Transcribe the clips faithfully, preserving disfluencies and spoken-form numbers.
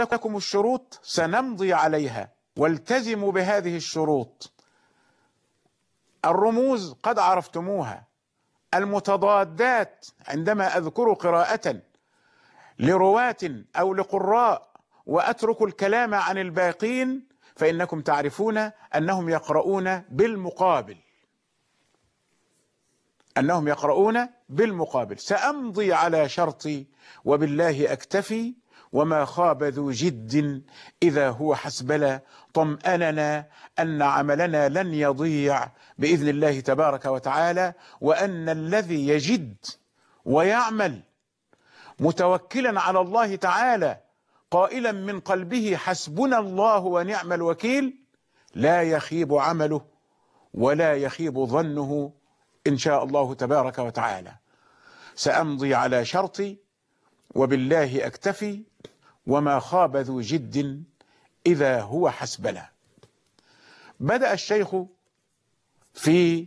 لكم الشروط سنمضي عليها، والتزموا بهذه الشروط. الرموز قد عرفتموها، المتضادات عندما أذكر قراءة لرواة أو لقراء وأترك الكلام عن الباقين فإنكم تعرفون أنهم يقرؤون بالمقابل، أنهم يقرؤون بالمقابل. سأمضي على شرطي وبالله أكتفي، وما خاب ذو جد إذا هو حسبلا، طمأننا أن عملنا لن يضيع بإذن الله تبارك وتعالى، وأن الذي يجد ويعمل متوكلا على الله تعالى قائلا من قلبه حسبنا الله ونعم الوكيل لا يخيب عمله ولا يخيب ظنه إن شاء الله تبارك وتعالى. سأمضي على شرطي وبالله أكتفي، وما خاب ذو جد إذا هو حسبنا. بدأ الشيخ في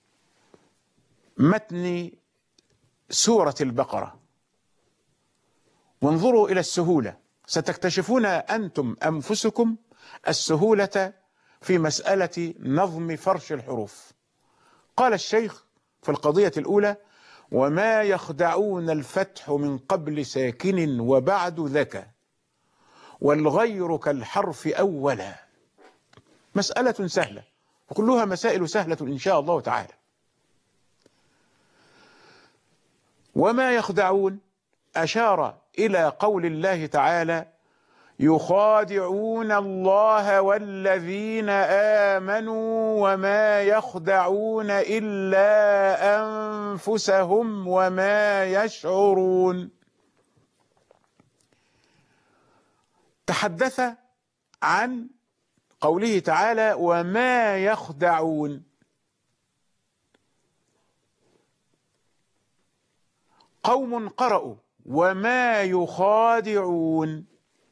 متن سورة البقرة، وانظروا إلى السهولة، ستكتشفون أنتم أنفسكم السهولة في مسألة نظم فرش الحروف. قال الشيخ في القضية الأولى: وما يخدعون الفتح من قبل ساكن وبعد ذكى والغير كالحرف أولا. مسألة سهلة، وكلها مسائل سهلة إن شاء الله تعالى. وما يخدعون أشار إلى قول الله تعالى: يخادعون الله والذين آمنوا وما يخدعون إلا أنفسهم وما يشعرون. تحدث عن قوله تعالى: وما يخدعون. قوم قرأوا وما يخادعون،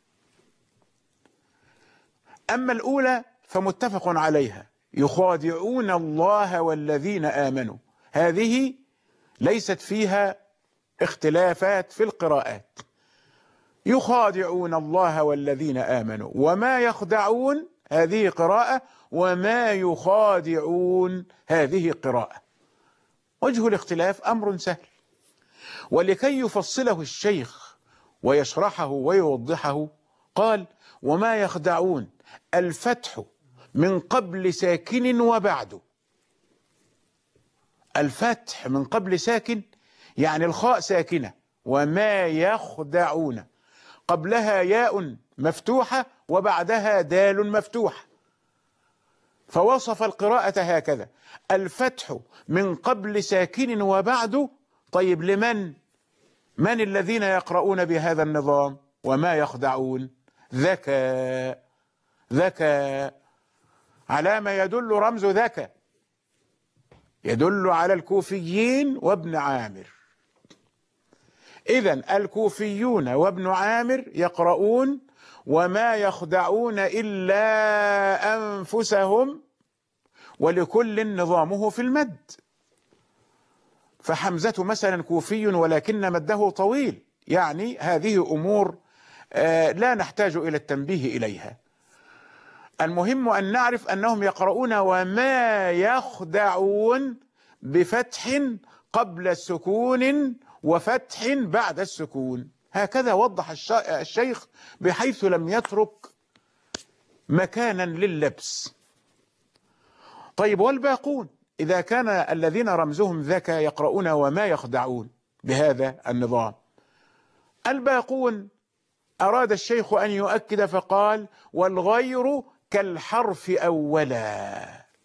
أما الأولى فمتفق عليها، يخادعون الله والذين آمنوا، هذه ليست فيها اختلافات في القراءات. يخادعون الله والذين آمنوا، وما يخدعون هذه قراءة، وما يخادعون هذه قراءة. وجه الاختلاف أمر سهل، ولكي يفصله الشيخ ويشرحه ويوضحه قال: وما يخدعون الفتح من قبل ساكن وبعده. الفتح من قبل ساكن يعني الخاء ساكنة، وما يخدعون قبلها ياء مفتوحة وبعدها دال مفتوحة، فوصف القراءة هكذا: الفتح من قبل ساكن وبعده. طيب لمن؟ من الذين يقرؤون بهذا النظام؟ وما يخدعون ذكى، ذكى على ما يدل رمز ذكى، يدل على الكوفيين وابن عامر. إذن الكوفيون وابن عامر يقرؤون وما يخدعون إلا أنفسهم، ولكل نظامه في المد. فحمزة مثلا كوفي ولكن مده طويل، يعني هذه أمور آه لا نحتاج إلى التنبيه إليها. المهم أن نعرف أنهم يقرؤون وما يخدعون بفتح قبل السكون وفتح بعد السكون، هكذا وضح الشيخ بحيث لم يترك مكانا لللبس. طيب والباقون إذا كان الذين رمزهم ذكى يقرؤون وما يخدعون بهذا النظام؟ الباقون أراد الشيخ أن يؤكد فقال: والغير كالحرف أولا.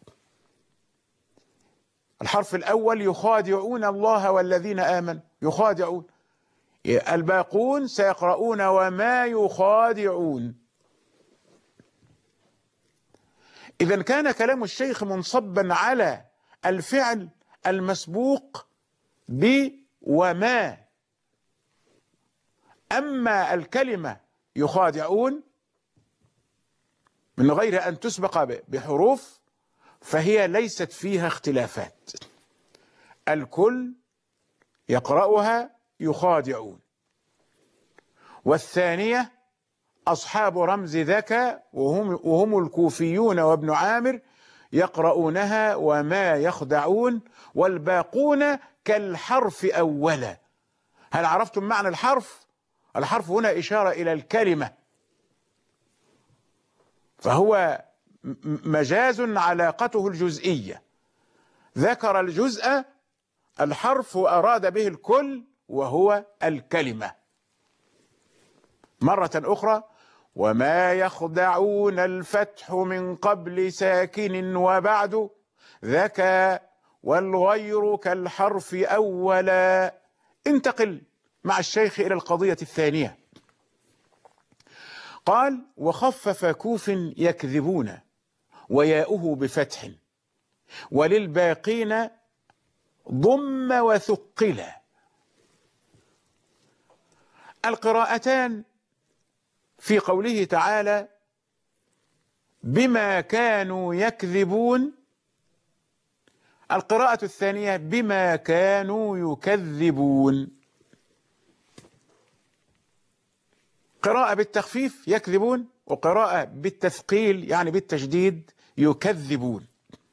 الحرف الأول يخادعون الله والذين آمنوا، يخادعون. الباقون سيقرؤون وما يخادعون. إذا كان كلام الشيخ منصبا على الفعل المسبوق بوما، أما الكلمة يخادعون من غير أن تسبق بحروف فهي ليست فيها اختلافات، الكل يقرأها يخادعون. والثانية أصحاب رمز ذكى وهم, وهم الكوفيون وابن عامر يقرؤونها وما يخدعون، والباقون كالحرف أولا. هل عرفتم معنى الحرف؟ الحرف هنا إشارة إلى الكلمة، فهو مجاز علاقته الجزئية، ذكر الجزء الحرف وأراد به الكل وهو الكلمة. مرة أخرى: وما يخدعون الفتح من قبل ساكن وبعد ذكى والغير كالحرف أولا. انتقل مع الشيخ إلى القضية الثانية. قال: وخفف كوف يكذبون وياؤه بفتح وللباقين ضم وثقلا. القراءتان في قوله تعالى بما كانوا يكذبون، القراءة الثانية بما كانوا يكذبون. قراءة بالتخفيف يكذبون، وقراءة بالتثقيل يعني بالتشديد يكذبون.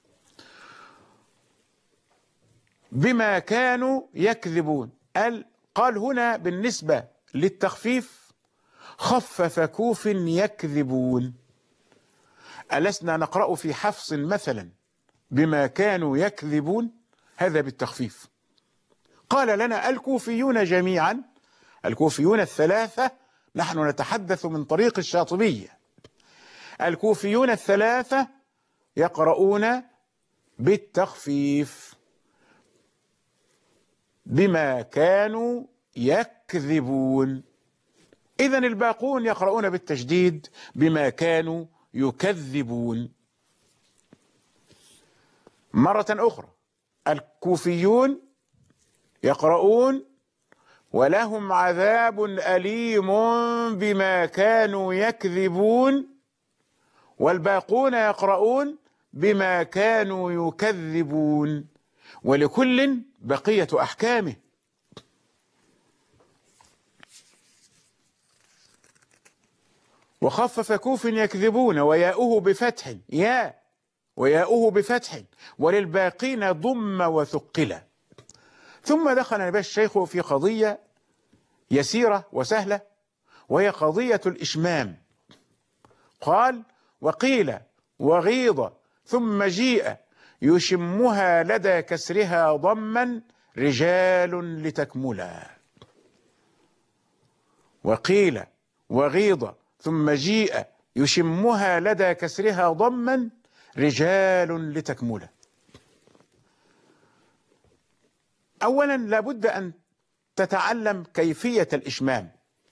بما كانوا يكذبون. قال هنا بالنسبة للتخفيف خفف كوف يكذبون. ألسنا نقرأ في حفص مثلا بما كانوا يكذبون؟ هذا بالتخفيف. قال لنا الكوفيون جميعا، الكوفيون الثلاثة، نحن نتحدث من طريق الشاطبية، الكوفيون الثلاثة يقرؤون بالتخفيف بما كانوا يكذبون. إذن الباقون يقرؤون بالتشديد بما كانوا يكذبون. مرة أخرى: الكوفيون يقرؤون ولهم عذاب أليم بما كانوا يكذبون، والباقون يقرؤون بما كانوا يكذبون، ولكل بقية أحكامه. وخفف كوف يكذبون وياؤه بفتح، يا وياؤه بفتح وللباقين ضم وثقلا. ثم دخل نبي الشيخ في قضية يسيرة وسهلة، وهي قضية الإشمام. قال: وقيل وغيض ثم جيء يشمها لدى كسرها ضما رجال لتكملا. وقيل وغيض ثم جيء يشمها لدى كسرها ضما رجال لتكملا. أولا لابد أن تتعلم كيفية الإشمام،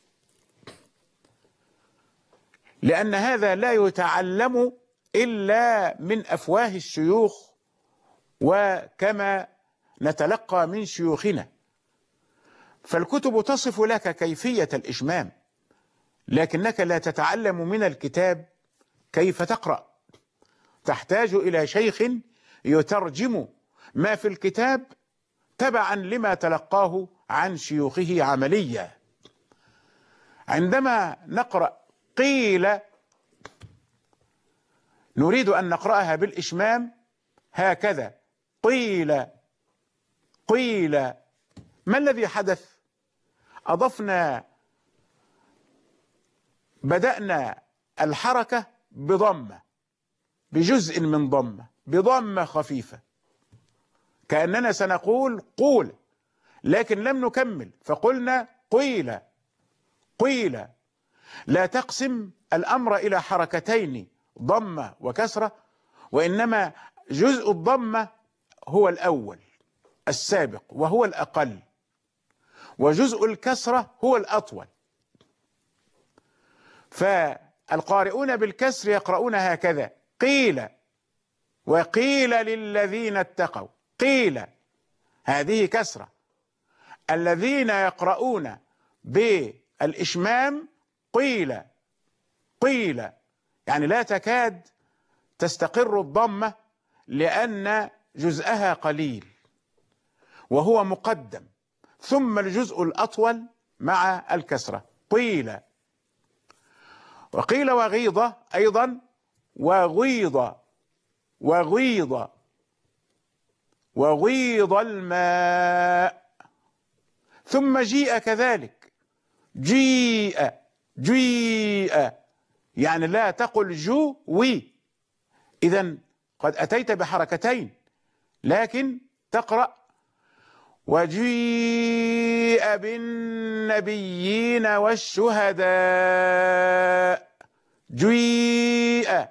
لأن هذا لا يتعلم إلا من أفواه الشيوخ وكما نتلقى من شيوخنا، فالكتب تصف لك كيفية الإشمام، لكنك لا تتعلم من الكتاب كيف تقرأ، تحتاج إلى شيخ يترجم ما في الكتاب تبعا لما تلقاه عن شيوخه عمليا. عندما نقرأ قيل نريد أن نقرأها بالإشمام هكذا: قيل قيل. ما الذي حدث؟ أضفنا بدأنا الحركة بضمة، بجزء من ضمة، بضمة خفيفة، كأننا سنقول قول، لكن لم نكمل فقلنا قيل قيل. لا تقسم الأمر إلى حركتين ضمة وكسرة، وإنما جزء الضمة هو الأول السابق وهو الأقل، وجزء الكسرة هو الأطول. فالقارئون بالكسر يقرؤون هكذا: قيل وقيل للذين اتقوا. قيل هذه كسرة. الذين يقرؤون بالإشمام قيل قيل، يعني لا تكاد تستقر الضمة لأن جزءها قليل وهو مقدم، ثم الجزء الأطول مع الكسرة. قيل وقيل وغيض أيضا، وغيض وغيض وغيض الماء. ثم جيء كذلك، جيء جيء، يعني لا تقل جو وي، إذن قد أتيت بحركتين، لكن تقرأ وجيء بالنبيين والشهداء. جيء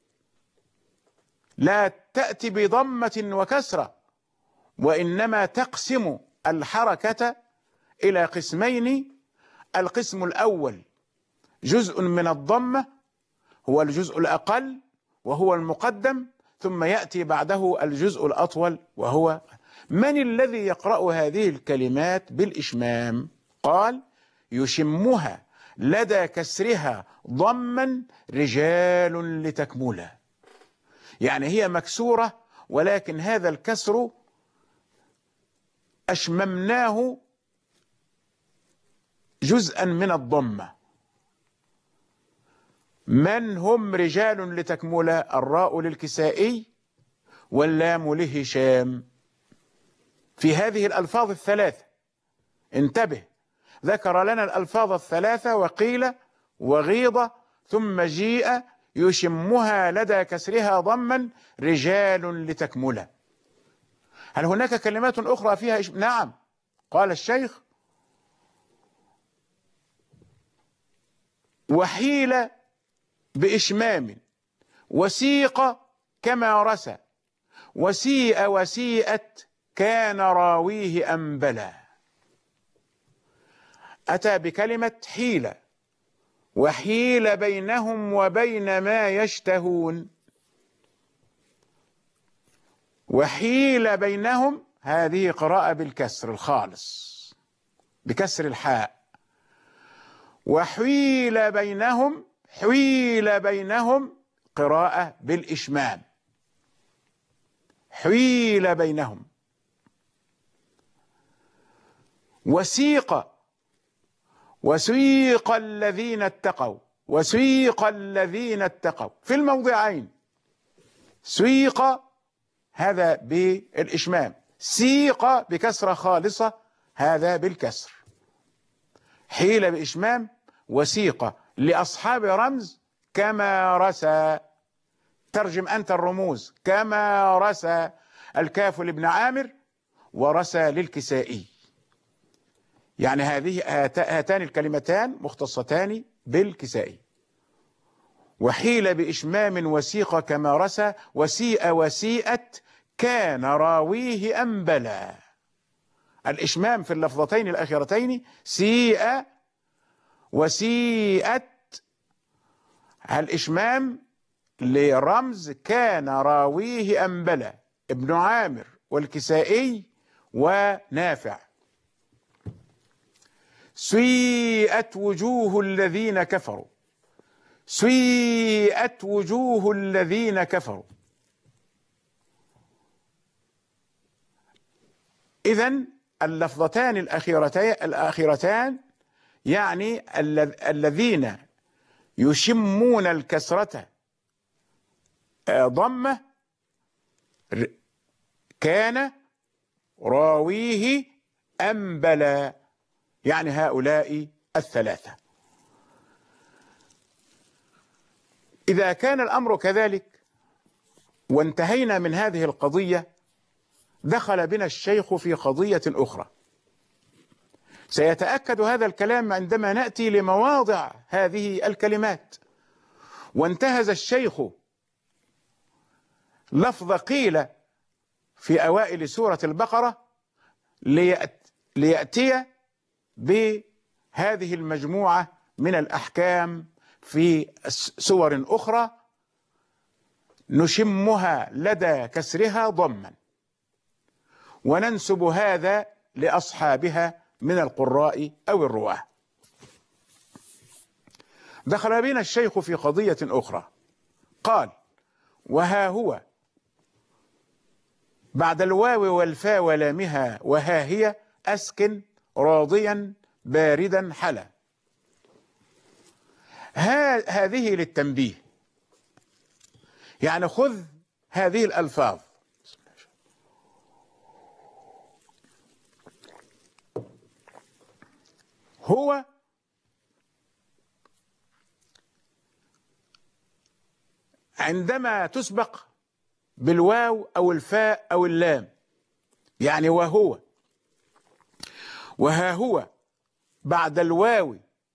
لا تأتي بضمة وكسرة، وإنما تقسم الحركة إلى قسمين. القسم الأول جزء من الضمة هو الجزء الأقل وهو المقدم، ثم يأتي بعده الجزء الأطول وهو. من الذي يقرأ هذه الكلمات بالإشمام؟ قال يشمها لدى كسرها ضما رجال لتكملها، يعني هي مكسورة ولكن هذا الكسر أشممناه جزءا من الضمة. من هم رجال لتكملها؟ الراء للكسائي واللام لهشام. في هذه الألفاظ الثلاثة انتبه، ذكر لنا الألفاظ الثلاثة وقيل وغيض ثم جيء يشمها لدى كسرها ضما رجال لتكملها. هل هناك كلمات أخرى فيها إش... نعم، قال الشيخ وحيل بإشمام، وسيق كما رسى، وسيء وسيئت كان راويه أنبلا. أتى بكلمة حيلة، وحيل بينهم وبين ما يشتهون. وحيل بينهم هذه قراءة بالكسر الخالص بكسر الحاء. وحيل بينهم، حيل بينهم قراءة بالإشمام، حيل بينهم. وسيق، وسيق الذين اتقوا، وسيق الذين اتقوا في الموضعين. سيق هذا بالإشمام، سيق بكسرة خالصة هذا بالكسر. حيل بإشمام، وسيق لأصحاب رمز كما رسى. ترجم أنت الرموز. كما رسى، الكاف لابن عامر ورسى للكسائي، يعني هذه هاتان الكلمتان مختصتان بالكسائي. وحيل بإشمام وسيق كما رسى، وسيء وسيئت كان راويه أنبلا. الإشمام في اللفظتين الأخيرتين سيء وسيئت، الإشمام لرمز كان راويه أنبلا، ابن عامر والكسائي ونافع. سيئت وجوه الذين كفروا، سيئت وجوه الذين كفروا. إذن اللفظتان الأخيرتان الأخيرتان يعني الذين يشمون الكسرة ضمة كان راويه أنبلا، يعني هؤلاء الثلاثة. إذا كان الأمر كذلك وانتهينا من هذه القضية، دخل بنا الشيخ في قضية أخرى. سيتأكد هذا الكلام عندما نأتي لمواضع هذه الكلمات. وانتهز الشيخ لفظ قيل في أوائل سورة البقرة ليأتي بهذه المجموعة من الأحكام في سور أخرى نشمها لدى كسرها ضما، وننسب هذا لأصحابها من القراء أو الرواة. دخل بنا الشيخ في قضية أخرى، قال وها هو بعد الواو والفا ولامها وها هي أسكن راضيا باردا حلا. هذه للتنبيه، يعني خذ هذه الألفاظ: هو عندما تسبق بالواو أو الفاء أو اللام، يعني وهو، وها هو بعد الواو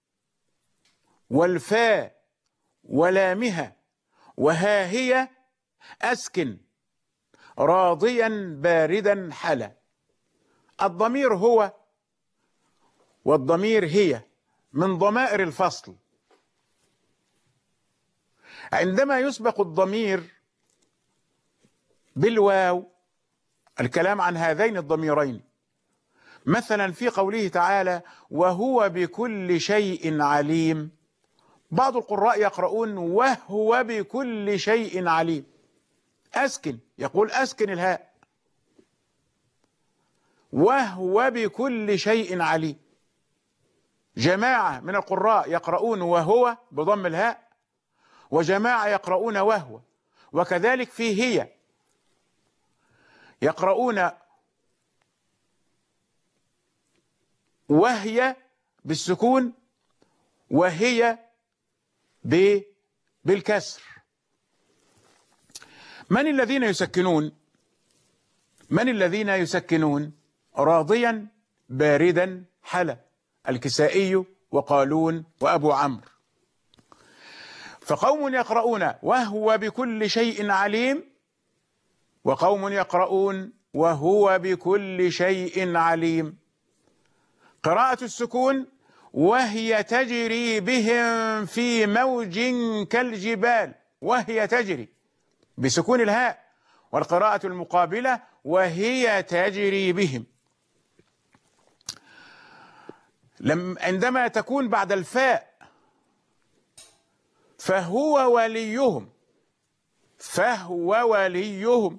والفاء ولامها وها هي أسكن راضيا باردا حلا. الضمير هو والضمير هي من ضمائر الفصل. عندما يسبق الضمير بالواو، الكلام عن هذين الضميرين، مثلا في قوله تعالى: وهو بكل شيء عليم، بعض القراء يقرؤون وهو بكل شيء عليم، أسكن، يقول أسكن الهاء، وهو بكل شيء عليم. جماعة من القراء يقرؤون وهو بضم الهاء، وجماعة يقرؤون وهو، وكذلك في هي يقرؤون وهي بالسكون وهي بالكسر. من الذين يسكنون؟ من الذين يسكنون؟ راضيا باردا حلا، الكسائي وقالون وأبو عمرو. فقوم يقرؤون وهو بكل شيء عليم، وقوم يقرؤون وهو بكل شيء عليم. قراءة السكون: وهي تجري بهم في موج كالجبال، وهي تجري بسكون الهاء. والقراءة المقابلة: وهي تجري بهم. لم عندما تكون بعد الفاء: فهو وليهم، فهو وليهم.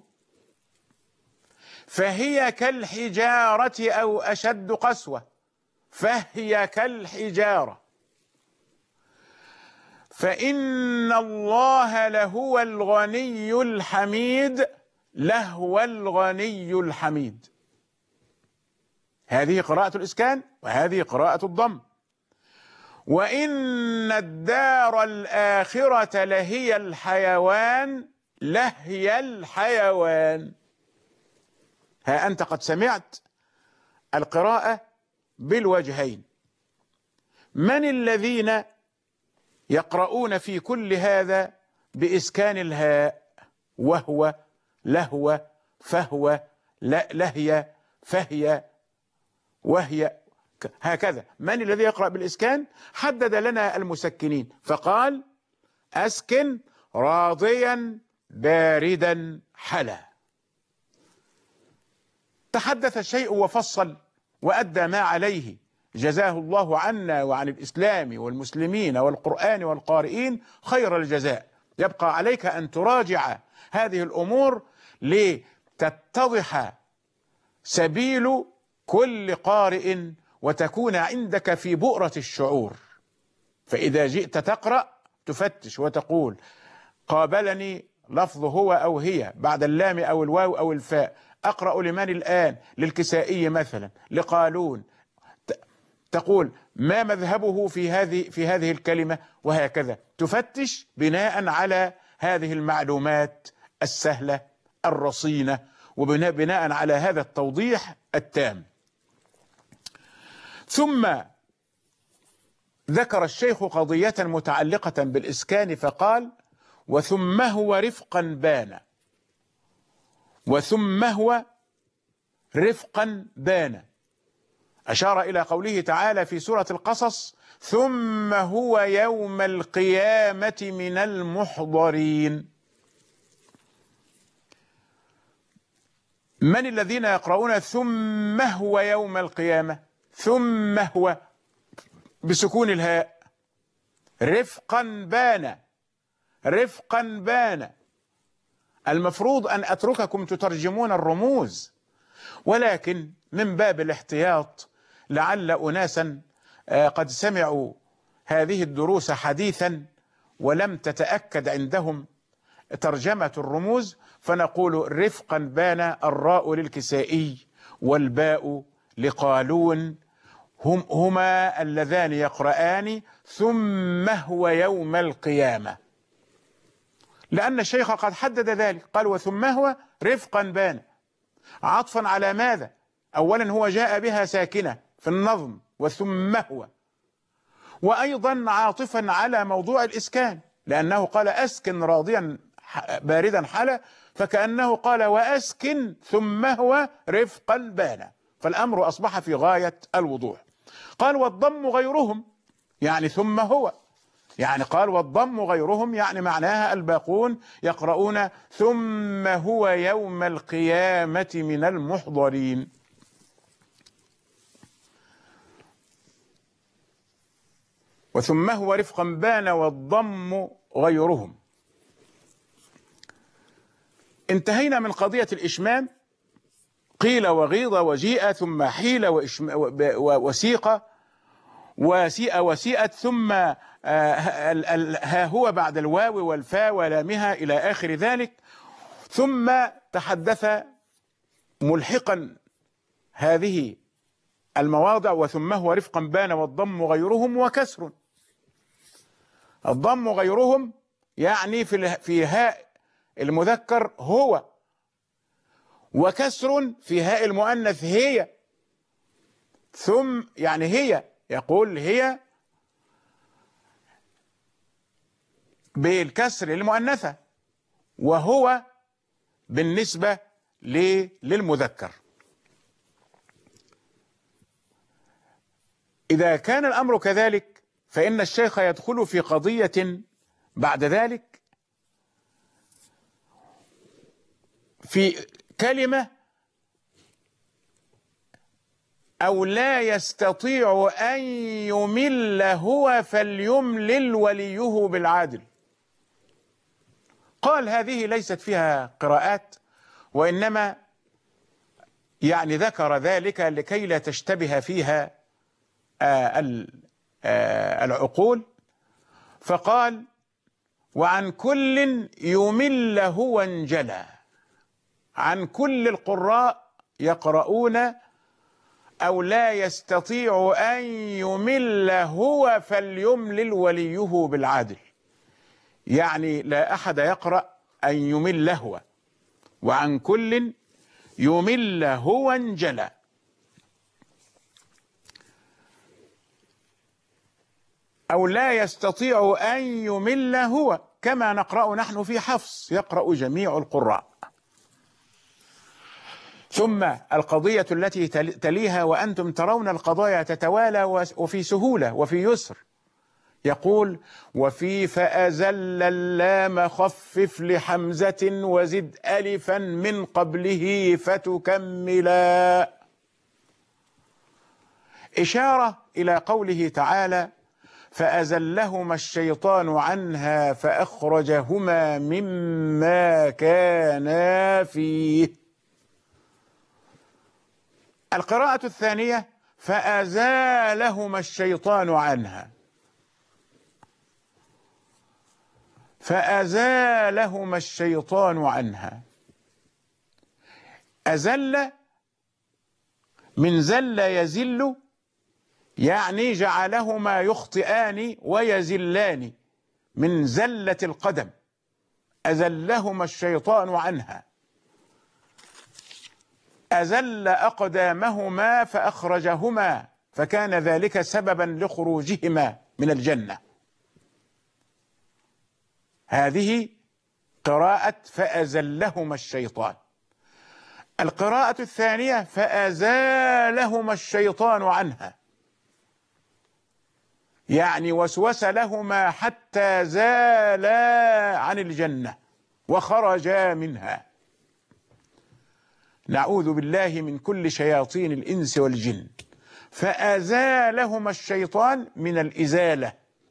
فهي كالحجارة أو أشد قسوة، فهي كالحجارة. فإن الله لهو الغني الحميد، لهو الغني الحميد. هذه قراءة الإسكان وهذه قراءة الضم. وإن الدار الآخرة لهي الحيوان، لهي الحيوان. ها أنت قد سمعت القراءة بالوجهين. من الذين يقرؤون في كل هذا بإسكان الهاء؟ وهو، لهو، فهو، لهي، فهي، وهي، هكذا. من الذي يقرأ بالإسكان؟ حدد لنا المسكنين فقال: أسكن راضيا باردا حلا. تحدث الشيء وفصل وأدى ما عليه، جزاه الله عنا وعن الإسلام والمسلمين والقرآن والقارئين خير الجزاء. يبقى عليك أن تراجع هذه الأمور لتتضح سبيل كل قارئ وتكون عندك في بؤرة الشعور. فإذا جئت تقرأ تفتش وتقول: قابلني لفظ هو أو هي بعد اللام أو الواو أو الفاء، أقرأ لمن الآن؟ للكسائي مثلا، لقالون، تقول ما مذهبه في هذه في هذه الكلمة، وهكذا تفتش بناء على هذه المعلومات السهلة الرصينة، وبناء على هذا التوضيح التام. ثم ذكر الشيخ قضية متعلقة بالإسكان فقال: وثم هو رفقا بان، وثم هو رفقا بان. أشار إلى قوله تعالى في سورة القصص: ثم هو يوم القيامة من المحضرين. من الذين يقرؤون ثم هو يوم القيامة؟ ثم هو بسكون الهاء، رفقا بان، رفقا بان. المفروض أن أترككم تترجمون الرموز، ولكن من باب الاحتياط لعل أناسا قد سمعوا هذه الدروس حديثا ولم تتأكد عندهم ترجمة الرموز، فنقول رفقا بان الراء للكسائي والباء لقالون، هم هما اللذان يقرآن ثم هو يوم القيامة، لأن الشيخ قد حدد ذلك، قال وثم هو رفقا بان، عطفا على ماذا؟ أولا هو جاء بها ساكنة في النظم وثم هو، وأيضا عاطفا على موضوع الإسكان، لأنه قال أسكن راضيا باردا حلا، فكأنه قال وأسكن ثم هو رفقا بان، فالأمر أصبح في غاية الوضوح. قال والضم غيرهم، يعني ثم هو، يعني قال والضم غيرهم، يعني معناها الباقون يقرؤون ثم هو يوم القيامة من المحضرين. وثم هو رفقا بان والضم غيرهم. انتهينا من قضية الإشمام، قيل وغيض وجيء ثم حيل وسيق وسيء وسيئت ثم ها هو بعد الواو والفاء ولامها إلى آخر ذلك، ثم تحدث ملحقا هذه المواضع وثم هو رفقا بان والضم غيرهم وكسر. الضم غيرهم يعني في في هاء المذكر هو، وكسر في هاء المؤنث هي، ثم يعني هي، يقول هي بالكسر المؤنثة، وهو بالنسبة للمذكر. إذا كان الأمر كذلك فإن الشيخ يدخل في قضية بعد ذلك في كلمة أو لا يستطيع أن يمل هو فليملل وليه بالعادل. قال هذه ليست فيها قراءات، وإنما يعني ذكر ذلك لكي لا تشتبه فيها آه آه العقول، فقال وعن كل يمل هو انجلى. عن كل القراء يقرؤون أو لا يستطيع أن يمل هو فليملل وليه بالعدل، يعني لا أحد يقرأ أن يمل هو. وعن كل يمل هو انجلى. أو لا يستطيع أن يمل هو، كما نقرأ نحن في حفص، يقرأ جميع القراء. ثم القضية التي تليها وأنتم ترون القضايا تتوالى وفي سهولة وفي يسر، يقول وفي فأزل اللام خفف لحمزة وزد ألفا من قبله فتكملا، إشارة إلى قوله تعالى فأزلهما الشيطان عنها فأخرجهما مما كانا فيه. القراءة الثانية فأزالهما الشيطان عنها، فأزالهما الشيطان عنها. أزل من زل يزل، يعني جعلهما يخطئان ويزلان من زلة القدم، أزلهما الشيطان عنها. أزل أقدامهما فأخرجهما، فكان ذلك سببا لخروجهما من الجنة. هذه قراءة فأزلهما الشيطان. القراءة الثانية فأزالهما الشيطان عنها، يعني وسوس لهما حتى زالا عن الجنة وخرجا منها. نعوذ بالله من كل شياطين الإنس والجن. فأزالهما الشيطان من الإزالة.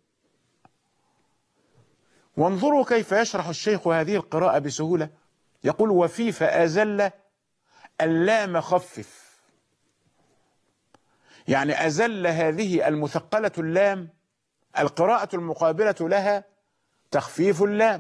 وانظروا كيف يشرح الشيخ هذه القراءة بسهولة، يقول وفي فأزل اللام خفف، يعني أزل هذه المثقلة اللام القراءة المقابلة لها تخفيف اللام.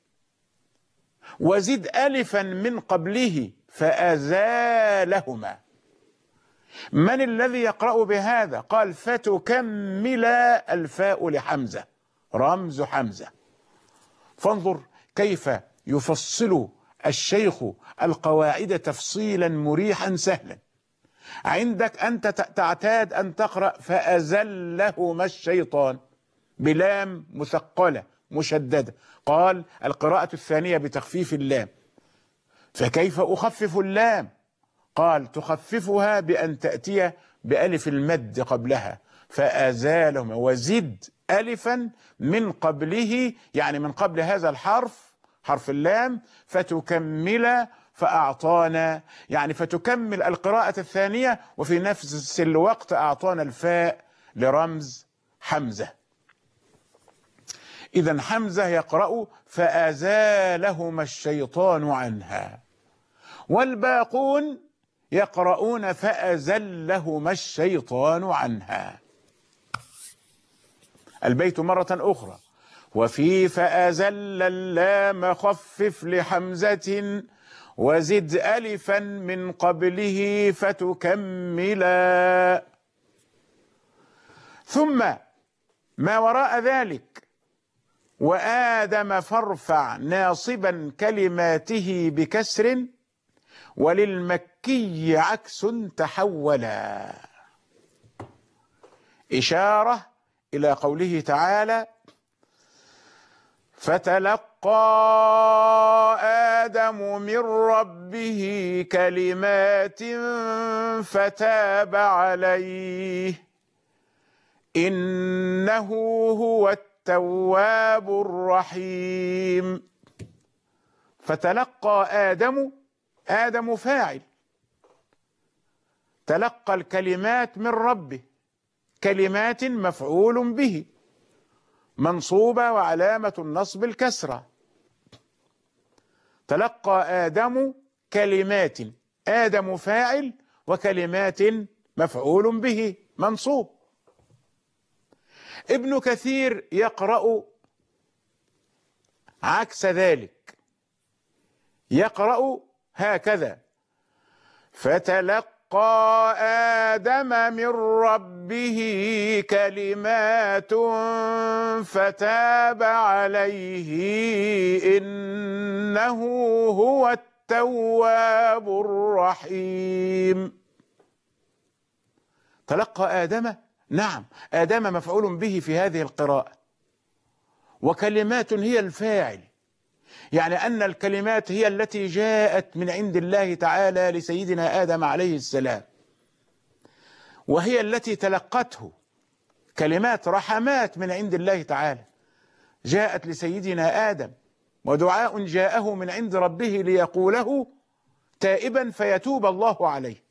وزد ألفا من قبله فأزالهما. من الذي يقرأ بهذا؟ قال فتكمل الفاء لحمزة، رمز حمزة. فانظر كيف يفصل الشيخ القواعد تفصيلا مريحا سهلا. عندك أنت تعتاد أن تقرأ فأزلهما الشيطان بلام مثقلة مشددة، قال القراءة الثانية بتخفيف اللام. فكيف أخفف اللام؟ قال تخففها بأن تأتي بألف المد قبلها فأزالهما، وزد ألفا من قبله، يعني من قبل هذا الحرف حرف اللام، فتكمل فأعطانا، يعني فتكمل القراءة الثانية وفي نفس الوقت أعطانا الفاء لرمز حمزة. إذن حمزة يقرأ فأزالهما الشيطان عنها، والباقون يقرؤون فأزلهما الشيطان عنها. البيت مرة أخرى: وفي فأزل اللام خفف لحمزة وزد ألفا من قبله فتكملا. ثم ما وراء ذلك: وآدم فارفع ناصبا كلماته بكسر وللمكي عكس تحولا. إشارة إلى قوله تعالى: فتلقى آدم من ربه كلمات فتاب عليه إنه هو التواب الرحيم. فتلقى آدم، آدم فاعل، تلقى الكلمات من ربه، كلمات مفعول به منصوبة وعلامة النصب الكسرة. تلقى آدم كلمات، آدم فاعل وكلمات مفعول به منصوب. ابن كثير يقرأ عكس ذلك، يقرأ هكذا: فتلقى آدم من ربه كلمات فتاب عليه إنه هو التواب الرحيم. تلقى آدم، نعم، آدم مفعول به في هذه القراءة، وكلمات هي الفاعل، يعني أن الكلمات هي التي جاءت من عند الله تعالى لسيدنا آدم عليه السلام، وهي التي تلقته، كلمات رحمات من عند الله تعالى جاءت لسيدنا آدم، ودعاء جاءه من عند ربه ليقوله تائبا فيتوب الله عليه.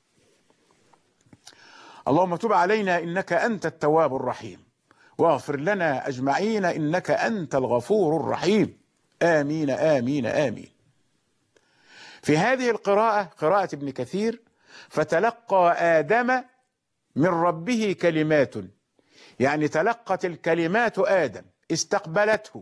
اللهم تب علينا إنك أنت التواب الرحيم، واغفر لنا أجمعين إنك أنت الغفور الرحيم. آمين آمين آمين. في هذه القراءة، قراءة ابن كثير: فتلقى آدم من ربه كلمات، يعني تلقت الكلمات آدم، استقبلته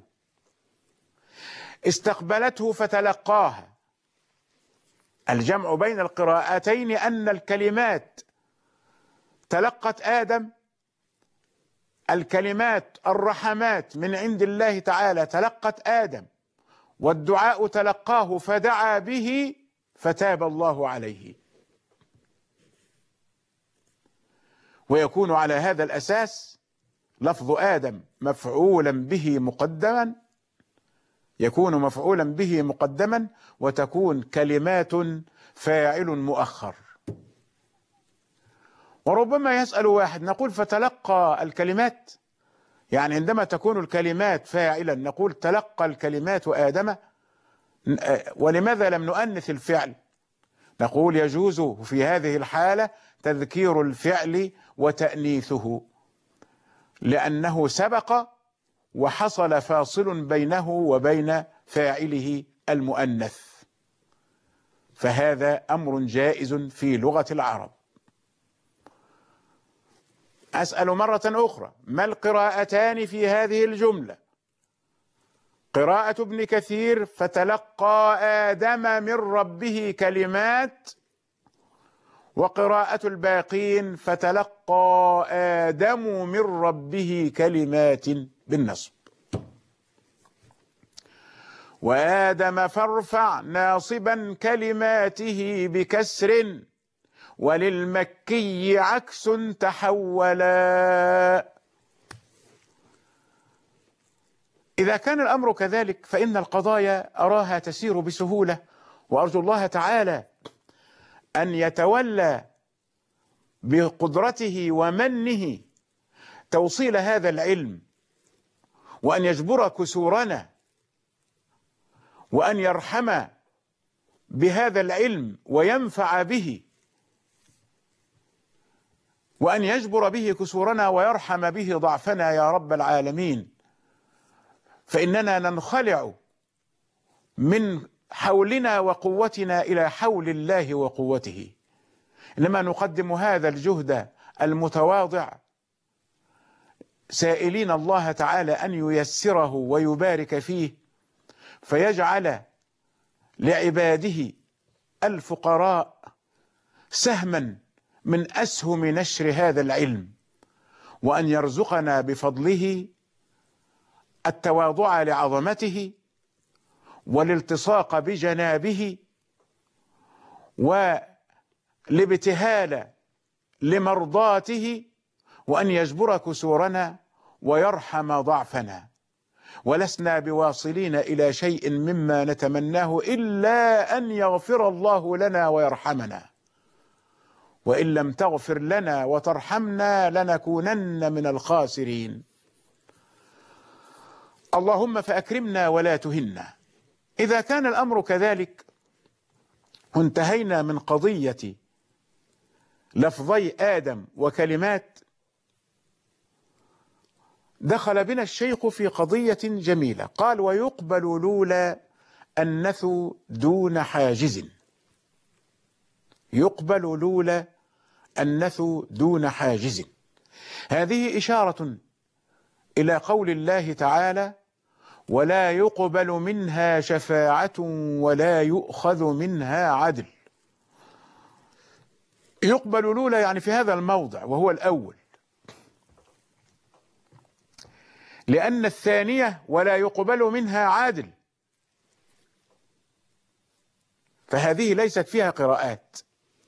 استقبلته فتلقاها. الجمع بين القراءتين أن الكلمات تلقت آدم، الكلمات الرحمات من عند الله تعالى تلقت آدم، والدعاء تلقاه فدعا به فتاب الله عليه. ويكون على هذا الأساس لفظ آدم مفعولا به مقدما، يكون مفعولا به مقدما، وتكون كلمات فاعل مؤخر. وربما يسأل واحد، نقول فتلقى الكلمات، يعني عندما تكون الكلمات فاعلا نقول تلقى الكلمات آدم، ولماذا لم نؤنث الفعل؟ نقول يجوز في هذه الحالة تذكير الفعل وتأنيثه، لأنه سبق وحصل فاصل بينه وبين فاعله المؤنث، فهذا أمر جائز في لغة العرب. أسأل مرة أخرى: ما القراءتان في هذه الجملة؟ قراءة ابن كثير: فتلقى آدم من ربه كلمات، وقراءة الباقين: فتلقى آدم من ربه كلمات بالنصب. وآدم فارفع ناصبا كلماته بكسر، وللمكي عكس تحولا. إذا كان الأمر كذلك فإن القضايا أراها تسير بسهولة، وأرجو الله تعالى أن يتولى بقدرته ومنه توصيل هذا العلم، وأن يجبر كسورنا، وأن يرحم بهذا العلم وينفع به، وأن يجبر به كسورنا ويرحم به ضعفنا يا رب العالمين. فإننا ننخلع من حولنا وقوتنا إلى حول الله وقوته، إنما نقدم هذا الجهد المتواضع سائلين الله تعالى أن ييسره ويبارك فيه، فيجعل لعباده الفقراء سهما من أسهم نشر هذا العلم، وأن يرزقنا بفضله التواضع لعظمته والالتصاق بجنابه والابتهال لمرضاته، وأن يجبر كسورنا ويرحم ضعفنا. ولسنا بواصلين إلى شيء مما نتمناه إلا أن يغفر الله لنا ويرحمنا، وإن لم تغفر لنا وترحمنا لنكونن من الخاسرين. اللهم فأكرمنا ولا تهنا. إذا كان الأمر كذلك انتهينا من قضية لفظي آدم وكلمات. دخل بنا الشيخ في قضية جميلة، قال: ويقبل لولا النث دون حاجز. يقبل لولا النث دون حاجز. هذه إشارة إلى قول الله تعالى: ولا يقبل منها شفاعة ولا يؤخذ منها عدل. يقبل لولا يعني في هذا الموضع وهو الأول، لأن الثانية ولا يقبل منها عادل، فهذه ليست فيها قراءات.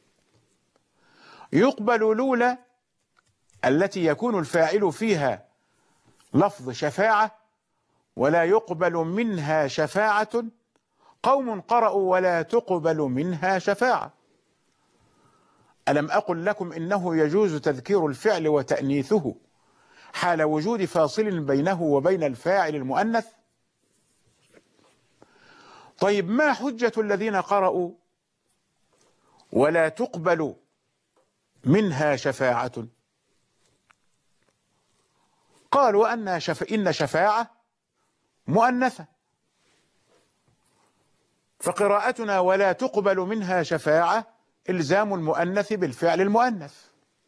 يقبل لولا التي يكون الفاعل فيها لفظ شفاعة، ولا يقبل منها شفاعة. قوم قرأوا ولا تقبل منها شفاعة. ألم أقل لكم إنه يجوز تذكير الفعل وتأنيثه حال وجود فاصل بينه وبين الفاعل المؤنث؟ طيب، ما حجة الذين قرأوا ولا تقبل منها شفاعة؟ قالوا أن شف... إن شفاعة مؤنثة، فقراءتنا ولا تقبل منها شفاعة إلزام المؤنث بالفعل المؤنث.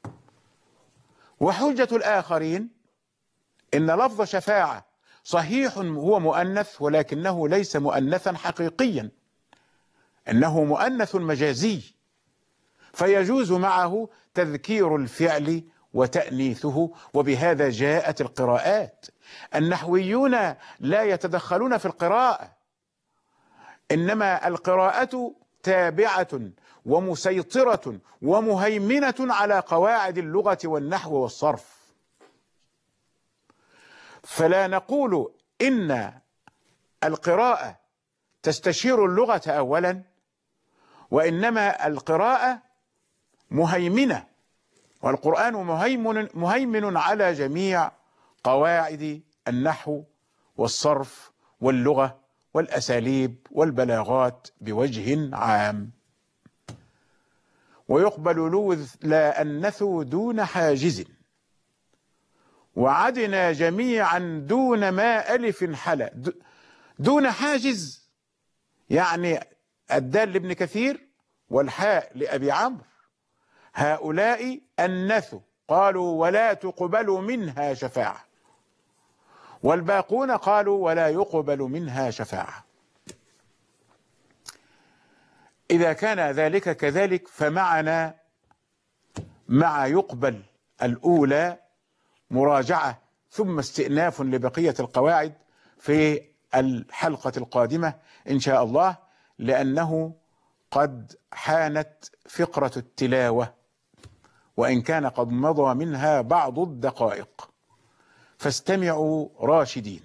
وحجة الآخرين إن لفظ شفاعة صحيح هو مؤنث، ولكنه ليس مؤنثا حقيقيا، إنه مؤنث مجازي، فيجوز معه تذكير الفعل وتأنيثه، وبهذا جاءت القراءات. النحويون لا يتدخلون في القراءة، إنما القراءة تابعة ومسيطرة ومهيمنة على قواعد اللغة والنحو والصرف. فلا نقول إن القراءة تستشير اللغة أولا، وإنما القراءة مهيمنة، والقرآن مهيمن, مهيمن على جميع قواعد النحو والصرف واللغة والأساليب والبلاغات بوجه عام. ويقبل لولا النث دون حاجز، وعدنا جميعا دون ما ألف حلا. دون حاجز يعني الدال لابن كثير والحاء لأبي عمرو، هؤلاء النث قالوا ولا تقبل منها شفاعة، والباقون قالوا ولا يقبل منها شفاعة. إذا كان ذلك كذلك فمعنا مع يقبل الأولى مراجعة ثم استئناف لبقية القواعد في الحلقة القادمة إن شاء الله، لأنه قد حانت فقرة التلاوة وإن كان قد مضى منها بعض الدقائق، فاستمعوا راشدين.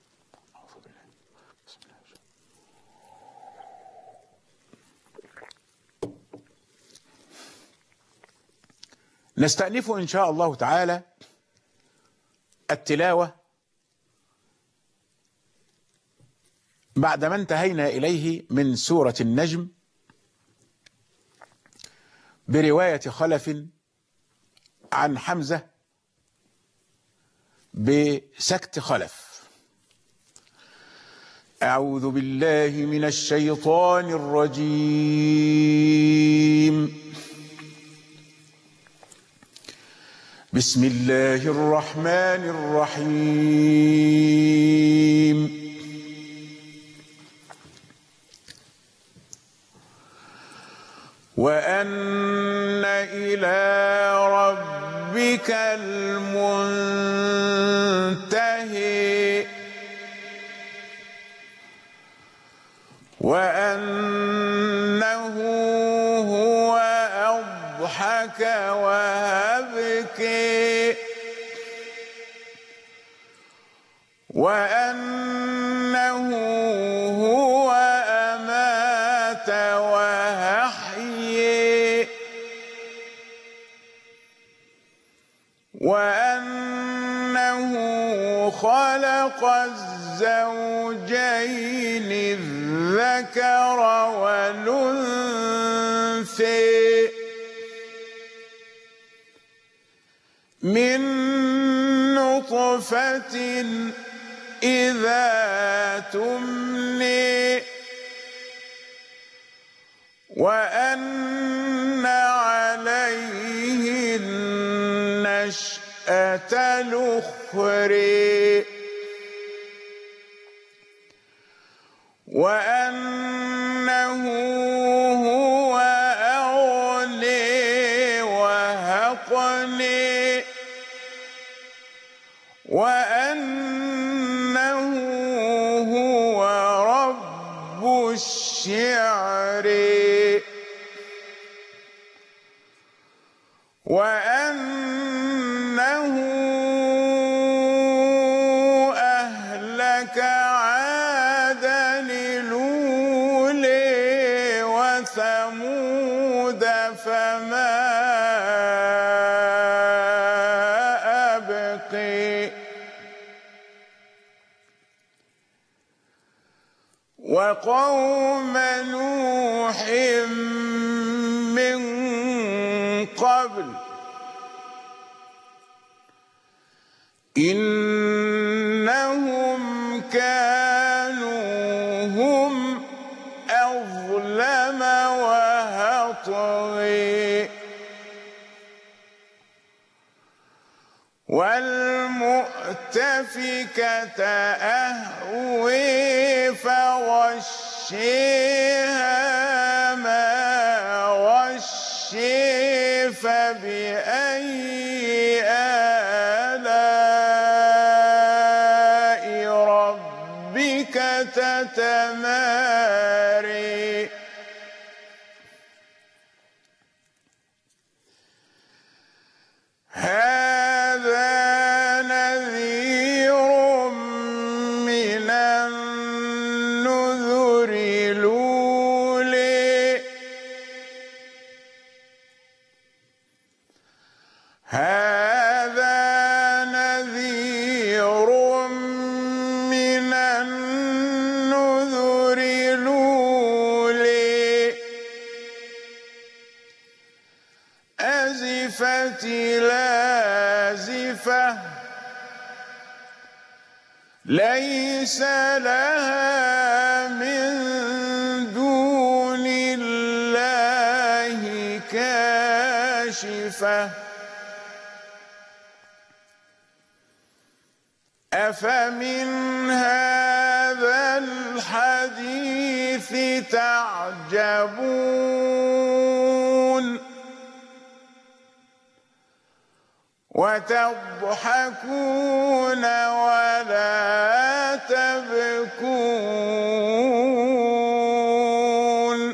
نستأنف إن شاء الله تعالى التلاوة بعدما انتهينا إليه من سورة النجم برواية خلف عن حمزة بسكت خلف. أعوذ بالله من الشيطان الرجيم. بسم الله الرحمن الرحيم. وأن إلى ربك المنتهي وأنه هو أضحك وأبكي وأنه هو أمات وأحيي وأنه خلق الزوجين الذكر والأنثى من نطفة إذا تمني وأن عليه النشأة الأخرى وأنه هو أغني وهقني وأنه هو رب الشعر وأنه أهلك عادا الأولى وثمود فما أبقي وقوم نوح من قبل إنهم كانوا هم أظلم وأطغى والمؤتفكة أهوي فغشيها ما غشي فبأي آلاء ربك تتماري هذا نذير من النذر الأولى هذا نذير من النذر الأولى أزفت لازفة ليس لها من دون الله كاشفة أفمن هذا الحديث تعجبون وتضحكون ولا تبكون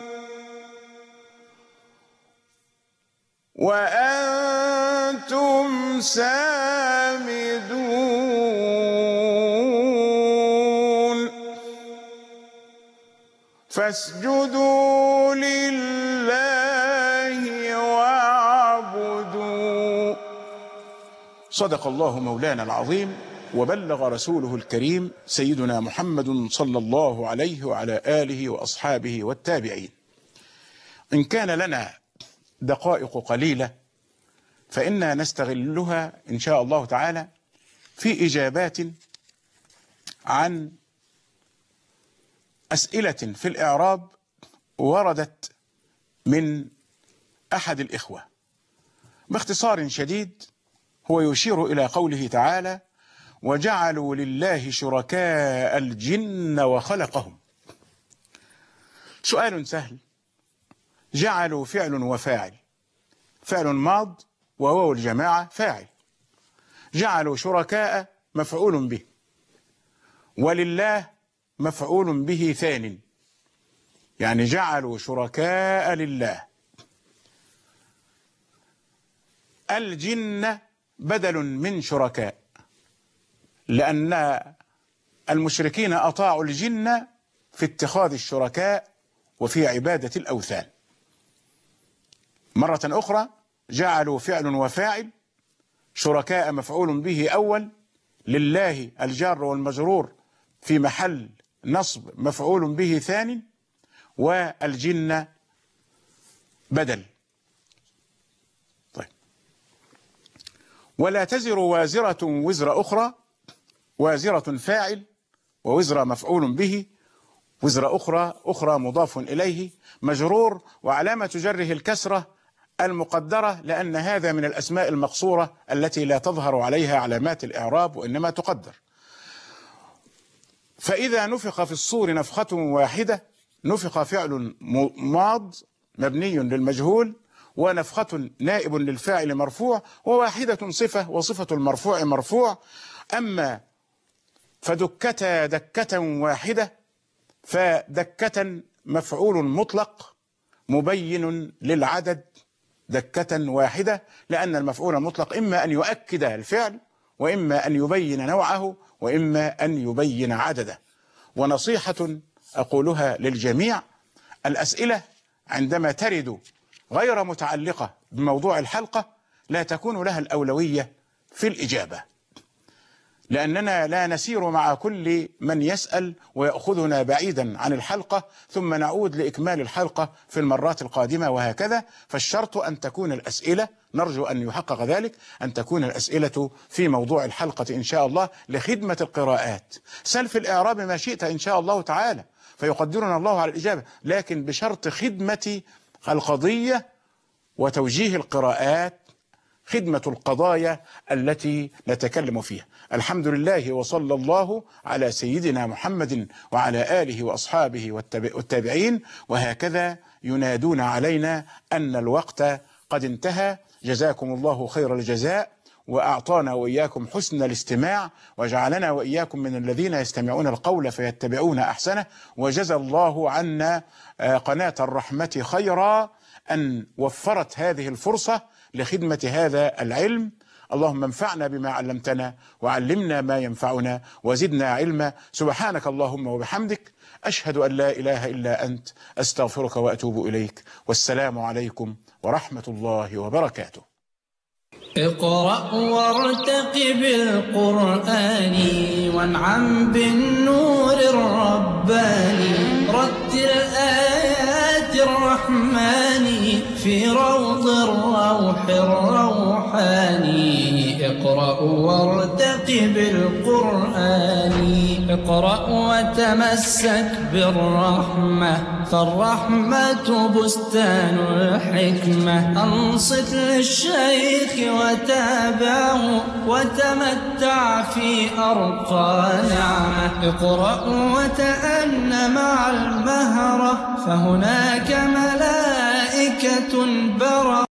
وأنتم سامدون فاسجدوا لله واعبدوا. صدق الله مولانا العظيم وبلغ رسوله الكريم سيدنا محمد صلى الله عليه وعلى آله وأصحابه والتابعين. إن كان لنا دقائق قليلة فإنا نستغلها إن شاء الله تعالى في إجابات عن أسئلة في الإعراب وردت من أحد الإخوة. باختصار شديد هو يشير إلى قوله تعالى: وجعلوا لله شركاء الجن وخلقهم. سؤال سهل. جعلوا فعل وفاعل، فعل ماض وهو الجماعة فاعل. جعلوا شركاء مفعول به، ولله مفعول به ثان، يعني جعلوا شركاء لله. الجن بدل من شركاء، لأن المشركين أطاعوا الجن في اتخاذ الشركاء وفي عبادة الأوثان. مرة أخرى جعلوا فعل وفاعل، شركاء مفعول به أول، لله الجار والمجرور في محل نصب مفعول به ثاني، والجن بدل. طيب. ولا تزر وازرة وزر أخرى، وازرة فاعل ووزر مفعول به، وزر أخرى أخرى مضاف إليه مجرور وعلامة جره الكسرة المقدرة، لأن هذا من الأسماء المقصورة التي لا تظهر عليها علامات الإعراب وإنما تقدر. فإذا نفخ في الصور نفخة واحدة، نفخ فعل ماض مبني للمجهول، ونفخة نائب للفاعل مرفوع، وواحدة صفة وصفة المرفوع مرفوع. أما فدكتا دكة واحدة، فدكة مفعول مطلق مبين للعدد، دكة واحدة، لأن المفعول المطلق إما أن يؤكد الفعل، وإما أن يبين نوعه، وإما أن يبين عدده. ونصيحة أقولها للجميع: الأسئلة عندما ترد غير متعلقة بموضوع الحلقة لا تكون لها الأولوية في الإجابة، لأننا لا نسير مع كل من يسأل ويأخذنا بعيدا عن الحلقة ثم نعود لإكمال الحلقة في المرات القادمة وهكذا. فالشرط أن تكون الأسئلة، نرجو أن يحقق ذلك، أن تكون الأسئلة في موضوع الحلقة إن شاء الله لخدمة القراءات. سل في الإعراب ما شئت إن شاء الله تعالى فيقدرنا الله على الإجابة، لكن بشرط خدمة القضية وتوجيه القراءات، خدمة القضايا التي نتكلم فيها. الحمد لله، وصلى الله على سيدنا محمد وعلى آله وأصحابه والتابعين. وهكذا ينادون علينا أن الوقت قد انتهى. جزاكم الله خير الجزاء، وأعطانا وإياكم حسن الاستماع، وجعلنا وإياكم من الذين يستمعون القول فيتبعون أحسنه. وجزى الله عنا قناة الرحمة خيرا أن وفرت هذه الفرصة لخدمة هذا العلم. اللهم انفعنا بما علمتنا، وعلمنا ما ينفعنا، وزدنا علما. سبحانك اللهم وبحمدك، أشهد أن لا إله إلا أنت، أستغفرك وأتوب إليك. والسلام عليكم ورحمة الله وبركاته. اقرأ وارتقب القرآن وانعم بالنور الرباني، رتل آيات الرحمن في روض الروح الروحاني. اقرأ اقرأ وارتقب القرآن. اقرأ وتمسك بالرحمة، فالرحمة بستان الحكمة. أنصت للشيخ وتابعه وتمتع في أرقى نعمة. اقرأ وتأن مع المهرة، فهناك ملائكة بررة